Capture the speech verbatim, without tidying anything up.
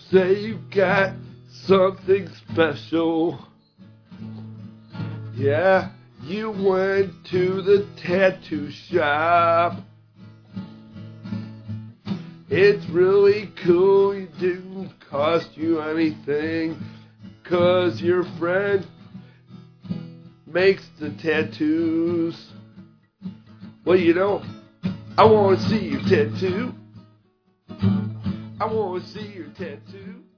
say you got something special. Yeah, you went to the tattoo shop. It's really cool, it didn't cost you anything, 'cause your friend makes the tattoos. Well, you know, I want to see your tattoo. I want to see your tattoo.